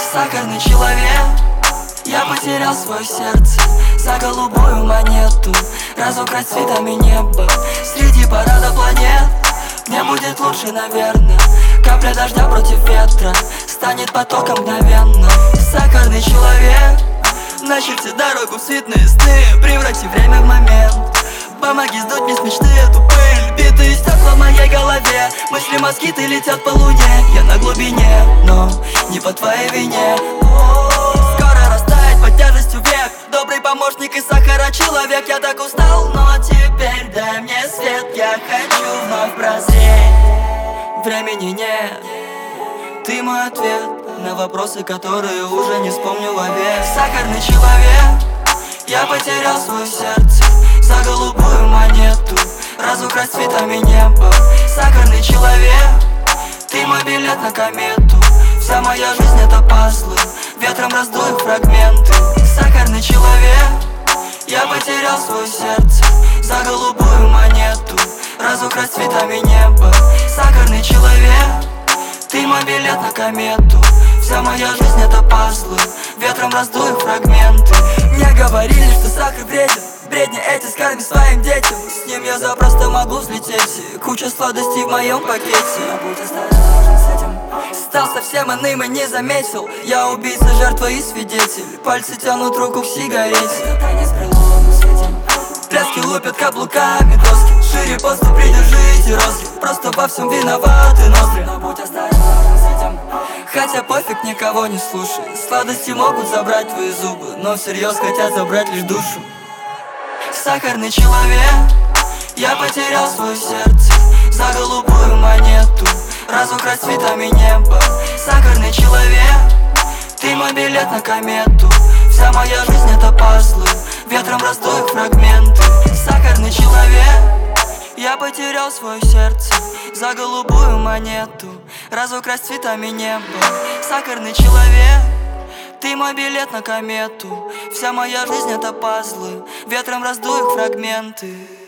Сахарный человек, я потерял свое сердце за голубую монету. Разукрась цветами неба среди парада планет. Мне будет лучше, наверное. Капля дождя против ветра станет потоком мгновенно. Сахарный человек, начерти дорогу в светлые сны, преврати время в момент. Помоги сдуть мне с мечты эту пыль. Битые стекла в моей голове, мысли москиты летят по луне. Я на глубине, но не по твоей вине. Скоро растает под тяжестью век. Добрый помощник и сахара человек. Я так устал, но теперь дай мне свет. Я хочу вновь прозреть. Времени нет, ты мой ответ на вопросы, которые уже не вспомню вовек. Сахарный человек, я потерял свое сердце за голубую монету. Разукрась цветами неба. Сахарный человек, ты мой билет на комету. Вся моя жизнь это пазлы, ветром раздую фрагменты. Сахарный человек, я потерял свое сердце за голубую монету. Разукрась цветами неба. Сахарный человек, ты мой билет на комету. Вся моя жизнь это пазлы, ветром раздую фрагменты. Мне говорили, что сахар вреден, бредни эти скарби своим детям. С ним я запросто могу взлететь. Куча сладостей в моем пакете. Но будь осторожен с этим. Стал совсем иным и не заметил. Я убийца, жертва и свидетель. Пальцы тянут руку к сигарете. Пляски лупят каблуками доски. Шире посту придержите розги. Просто во всем виноваты ноздри. Но будь осторожен с этим. Хотя пофиг, никого не слушай. Сладости могут забрать твои зубы, но всерьез хотят забрать лишь душу. Сахарный человек, я потерял свое сердце за голубую монету. Разукрась цветами неба. Сахарный человек, ты мой билет на комету. Вся моя жизнь это пазлы, ветром раздую фрагменты. Сахарный человек, я потерял свое сердце за голубую монету. Разукрась цветами неба. Сахарный человек, ты мой билет на комету. Вся моя жизнь это пазлы, ветром раздую фрагменты.